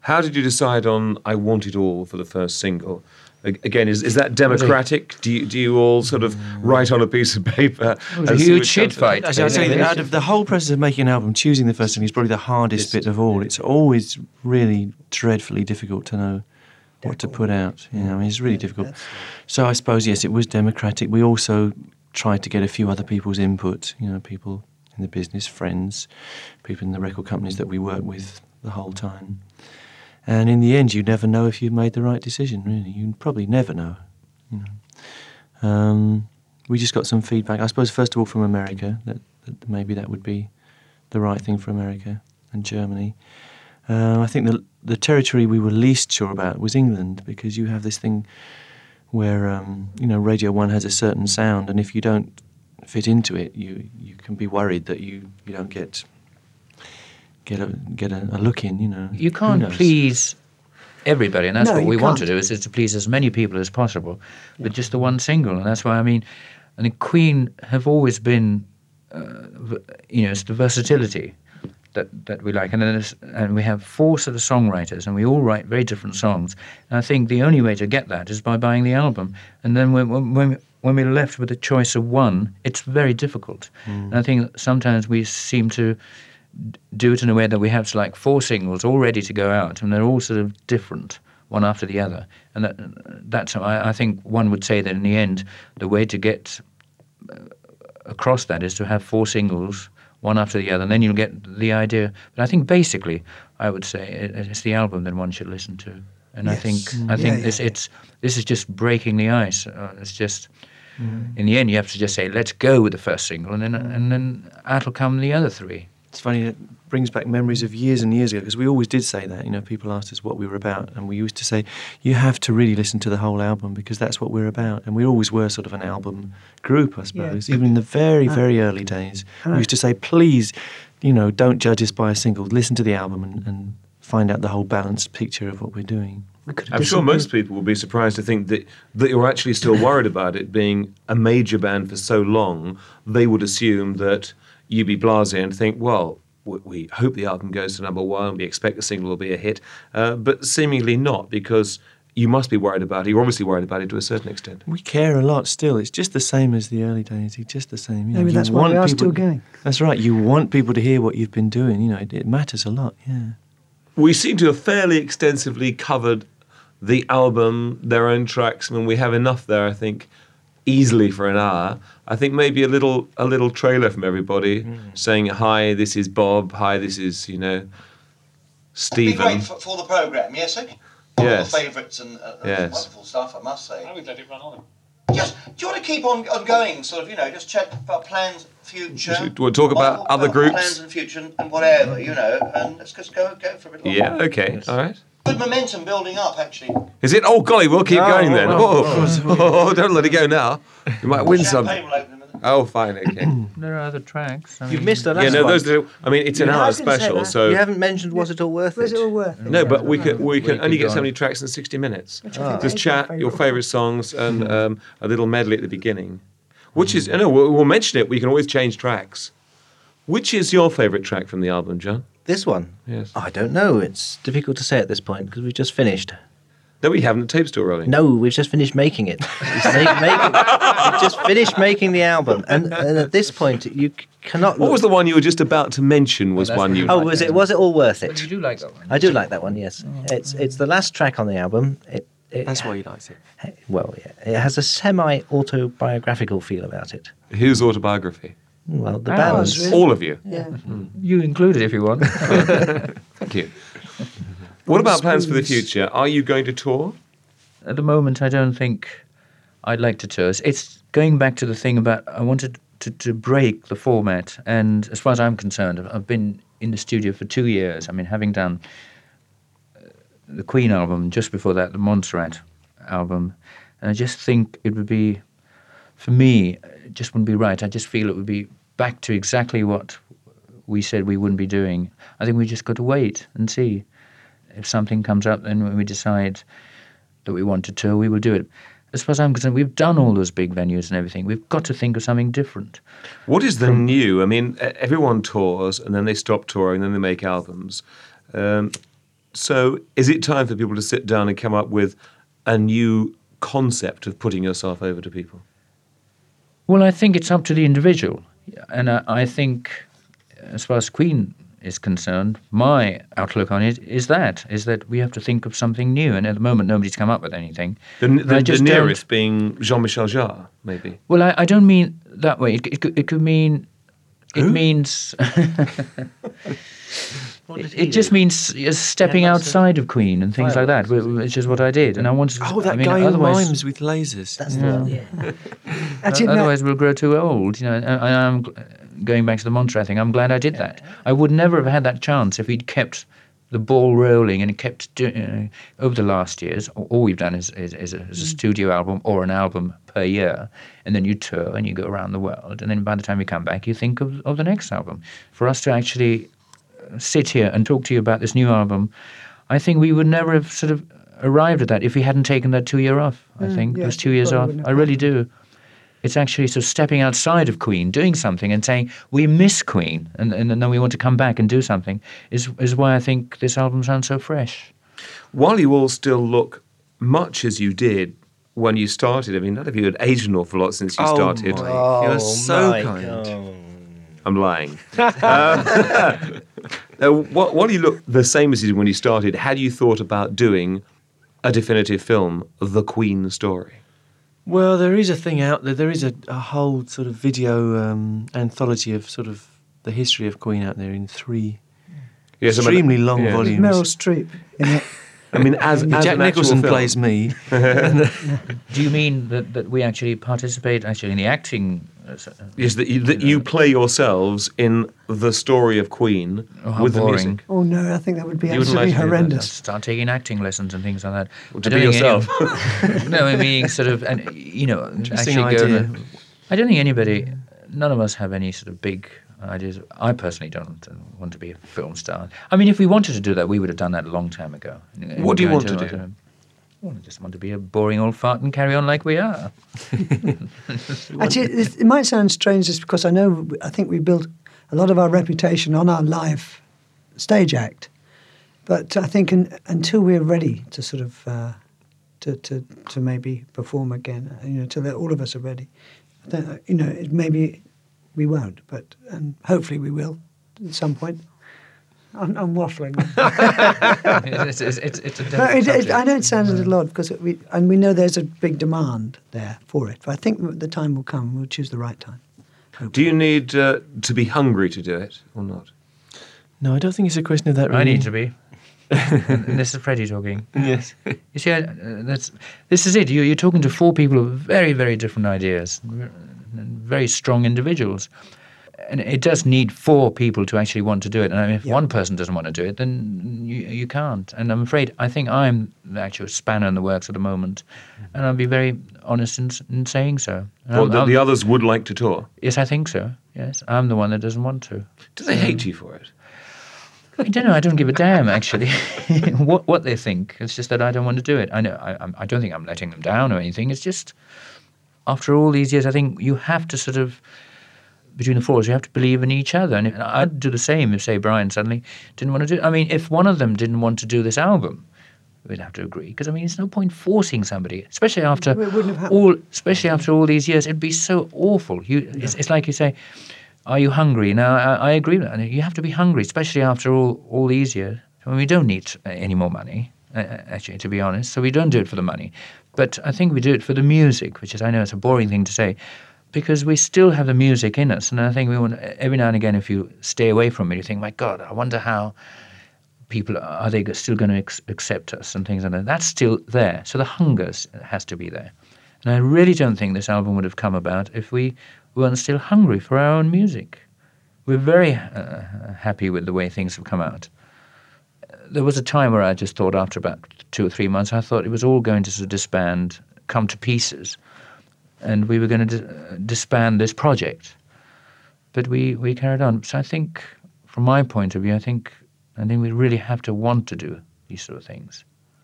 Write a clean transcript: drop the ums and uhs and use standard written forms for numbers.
How did you decide on I Want It All for the first single? Again, is that democratic? Do you all sort of write on a piece of paper? It was a huge shit fight. I'd say out of the whole process of making an album, choosing the first thing is probably the hardest bit of all. It's always really dreadfully difficult to know what to put out. I mean, it's really difficult. So I suppose, yes, it was democratic. We also tried to get a few other people's input, people in the business, friends, people in the record companies that we worked with the whole time. And in the end, you never know if you've made the right decision, really. You probably never know. We just got some feedback, I suppose, first of all from America, that maybe that would be the right thing for America and Germany. I think the territory we were least sure about was England, because you have this thing where, Radio 1 has a certain sound, and if you don't fit into it, you can be worried that you don't get a look in, You can't please everybody, and that's what we want to do, is to please as many people as possible with just the one single. And that's why, I think Queen have always been, it's the versatility that we like. And we have 4 sort of songwriters, and we all write very different songs. And I think the only way to get that is by buying the album. And then when we're left with a choice of one, it's very difficult. And I think sometimes we seem to do it in a way that we have 4 singles all ready to go out, and they're all sort of different, one after the other. And that's how I think one would say that in the end, the way to get across that is to have 4 singles, one after the other, and then you'll get the idea. But I think basically, I would say it's the album that one should listen to. And yes. I think this is just breaking the ice. It's just in the end, you have to just say, let's go with the first single, and then out'll come the other 3. It's funny, it brings back memories of years and years ago, because we always did say that. People asked us what we were about, and we used to say, you have to really listen to the whole album, because that's what we're about. And we always were sort of an album group, I suppose. Even in the very, very early days, we used to say, please, don't judge us by a single. Listen to the album and find out the whole balanced picture of what we're doing. I'm sure most people will be surprised to think that you're actually still worried about it being a major band for so long. They would assume that you'd be blasé and think, well, we hope the album goes to number 1, we expect the single will be a hit, but seemingly not, because you must be worried about it. You're obviously worried about it to a certain extent. We care a lot still. It's just the same as the early days. It's just the same. Maybe that's why we are still going. That's right. You want people to hear what you've been doing. It matters a lot, We seem to have fairly extensively covered the album, their own tracks. We have enough there, I think, easily for an hour. I think maybe a little trailer from everybody saying, hi, this is Bob, hi, this is, Stephen. It'd be great for the programme, yes, okay. Yes. All the favourites and wonderful stuff, I must say. I would let it run on. Do you want to keep on going, sort of, just check about plans, future? We'll talk about other groups. Plans and future and whatever, and let's just go for a bit longer. Yeah, okay, yes. All right. Good momentum building up, actually. Is it? Oh, golly, we'll keep going then. Don't let it go now. You might win something. Oh, fine, okay. There are other tracks. You've missed the last one. Those are, it's an hour special, so... You haven't mentioned Was It All Worth It? Was It All Worth It? No, but we can only get so many tracks in 60 minutes. Just chat, your favourite songs, and a little medley at the beginning. Which is... we'll mention it, we can always change tracks. Which is your favourite track from the album, John? This one? Yes. I don't know. It's difficult to say at this point because we've just finished. No, we haven't. The tape's still rolling. No, we've just finished making it. We've just finished making the album. And at this point, you cannot... What was the one you were just about to mention was one you... Oh, was it All Worth It? Well, you do like that one. I do like that one, yes. It's the last track on the album. That's why you liked it. Well, yeah. It has a semi-autobiographical feel about it. Whose autobiography? Well, the band's. Really? All of you? Yeah. You included if you want. Thank you. What about plans for the future? Are you going to tour? At the moment, I don't think I'd like to tour. It's going back to the thing about I wanted to break the format. And as far as I'm concerned, I've been in the studio for 2 years. Having done the Queen album, just before that, the Montserrat album. And I just think it would be, for me, it just wouldn't be right. I just feel it would be back to exactly what we said we wouldn't be doing. I think we just got to wait and see. If something comes up, then when we decide that we want to tour, we will do it. As far as I'm concerned, we've done all those big venues and everything. We've got to think of something different. What is the new? Everyone tours and then they stop touring and then they make albums. So is it time for people to sit down and come up with a new concept of putting yourself over to people? Well, I think it's up to the individual. And I think, as far as Queen is concerned, my outlook on it is that we have to think of something new. And at the moment, nobody's come up with anything. The nearest being Jean-Michel Jarre, maybe. Well, I don't mean that way. It could mean... It means... It just means stepping outside of Queen and things like that, which is what I did. And I wanted to... Oh, that guy who mimes with lasers. That's the one, yeah. Otherwise, we'll grow too old. And I'm going back to the Monterey thing. I'm glad I did that. I would never have had that chance if we'd kept the ball rolling and kept doing over the last years. All we've done is a studio album or an album per year, and then you tour and you go around the world, and then by the time you come back, you think of the next album. For us to actually sit here and talk to you about this new album, I think we would never have sort of arrived at that if we hadn't taken that 2 year off. I think those 2 years off. I really do. It's actually sort of stepping outside of Queen, doing something and saying, we miss Queen, and then we want to come back and do something, is why I think this album sounds so fresh. While you all still look much as you did when you started, I mean, none of you had aged an awful lot since you started. You're so kind. God. I'm lying. While you look the same as you did when you started, had you thought about doing a definitive film, The Queen Story? Well, there is a thing out there. There is a whole sort of video anthology of sort of the history of Queen out there in 3 extremely long volumes. Meryl Streep in it. I mean, as Jack an Nicholson actual film. plays me. Do you mean that we actually participate in the acting? Yes, that you play yourselves in the story of Queen with boring. the music. Oh no, I think that would be You wouldn't absolutely like to do that, horrendous. Start taking acting lessons and things like that. To be yourself. No, I mean sort of, and Interesting actually idea. I don't think anybody, none of us have any sort of big ideas. I personally don't want to be a film star. I mean, if we wanted to do that, we would have done that a long time ago. What do you want to do? Well, I just want to be a boring old fart and carry on like we are. Actually, it might sound strange just because I think we built a lot of our reputation on our live stage act. But I think until we're ready to sort of to maybe perform again, till all of us are ready, then, maybe we won't, but and hopefully we will at some point. I'm waffling. It's a But I know it sounds a little odd because we know there's a big demand there for it. But I think the time will come. We'll choose the right time. Do you need to be hungry to do it or not? No, I don't think it's a question of that. Really. I need to be. And this is Freddie talking. Yes. You see, this is it. You're talking to 4 people with very, very different ideas, very strong individuals. And it does need 4 people to actually want to do it. And if one person doesn't want to do it, then you can't. And I'm afraid, I think I'm the actual spanner in the works at the moment. And I'll be very honest in saying so. Well, the others would like to tour? Yes, I think so. Yes, I'm the one that doesn't want to. Do they hate you for it? I don't know. I don't give a damn, actually, what they think. It's just that I don't want to do it. I know. I don't think I'm letting them down or anything. It's just, after all these years, I think you have to sort of, between the 4 of us, you have to believe in each other. And I'd do the same if, say, Brian suddenly didn't want to do it. I mean, if one of them didn't want to do this album, we'd have to agree. Because, I mean, there's no point forcing somebody, especially after all these years. It'd be so awful. It's like you say, are you hungry? Now, I agree with that. You have to be hungry, especially after all these years. I mean, we don't need any more money, actually, to be honest. So we don't do it for the money. But I think we do it for the music, which is, I know it's a boring thing to say, because we still have the music in us. And I think we want, every now and again, if you stay away from it, you think, my God, I wonder how people, are they still going to accept us and things like that. That's still there. So the hunger has to be there. And I really don't think this album would have come about if we weren't still hungry for our own music. We're very happy with the way things have come out. There was a time where I just thought, after about 2 or 3 months, I thought it was all going to sort of disband, come to pieces, and we were going to disband this project. But we carried on. So I think, from my point of view, I think we really have to want to do these sort of things.